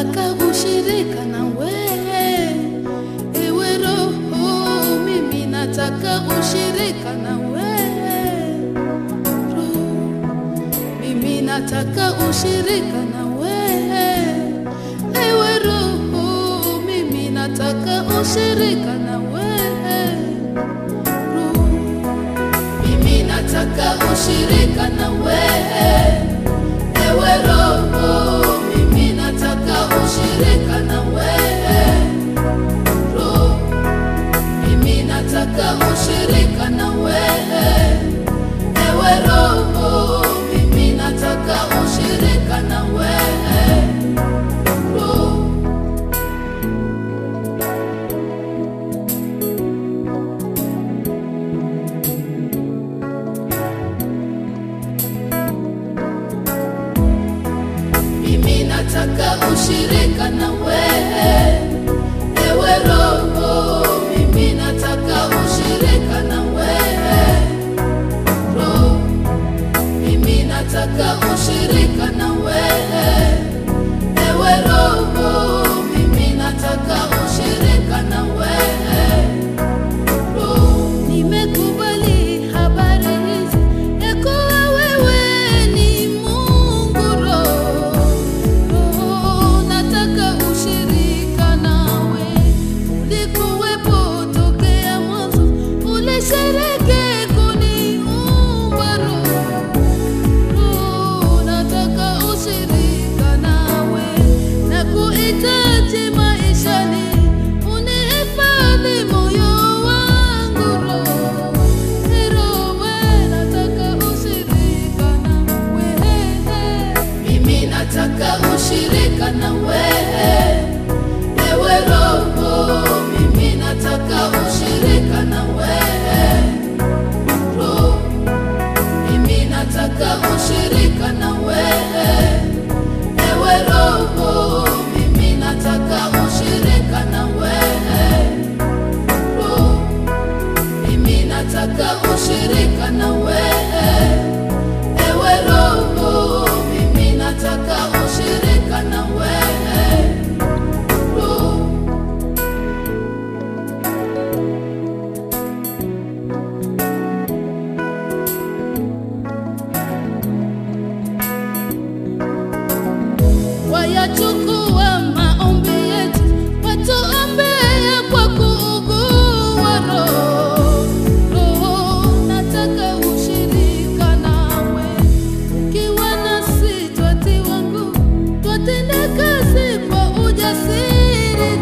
nataka ushirika na wewe. Ewe Roho, mimi nataka ushirika na wewe. Roho, mimi nataka ushirika na wewe. Ewe Roho, mimi nataka ushirika na wewe. Roho, mimi nataka ushirika na wewe. Ewe Roho, mimi nataka ushirika na wewe. Roho, mimi nataka ushirika na wewe. Ewe Roho, mimi nataka ushirika na wewe. Roho, mimi nataka ushirika na wewe. Ewe Roho, mimi nataka ushirika na wewe. Roho, mimi nataka ushirika na wewe. Ewe Roho, mimi nataka ushirika na wewe. Roho, nimekubali habari hizi ya kuwa wewe ni Mungu. Roho, nataka ushirika nawe. Ulikuwepo tokea mwanzo, ulishiriki kuniumba. Roho, nataka ushirika nawe. Nakuhitaji maishani, unihifadhi moyo wangu. Roho, nataka ushirika nawe. Mimi nataka ushirika na wewe. Ewe Roho, mimi nataka ushirika na wewe. Roho, mimi nataka ushirika na wewe. Ewe Roho, mimi nataka ushirika na wewe. Roho, mimi nataka ushirika na wewe. Ewe Roho, mimi nataka ushirika na wewe. Roho, wayachukua maombi yetu, watuombea kwa kuugua. Roho, nataka ushirika nawe. Ukiwa nasi twatiwa nguvu, twatenda kazi kwa ujasiri.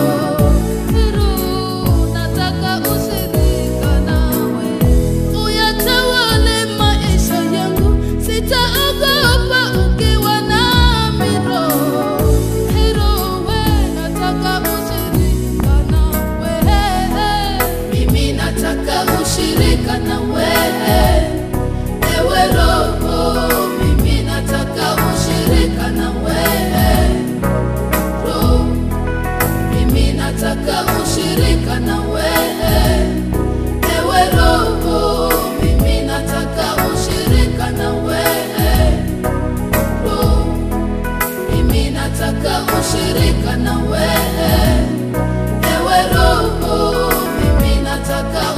Roho, nataka ushirika nawe. Uyatawale maisha yangu, sitaogopa ukiwa nami. Roho, nataka ushirika nawe. Mimi nataka ushirika na wewe. Ewe Roho, mimi nataka ushirika na wewe. Roho, mimi nataka ushirika na wewe. Ewe Roho, mimi nataka ushirika na wewe. Roho, mimi nataka ushirika na wewe. Ewe Roho, mimi nataka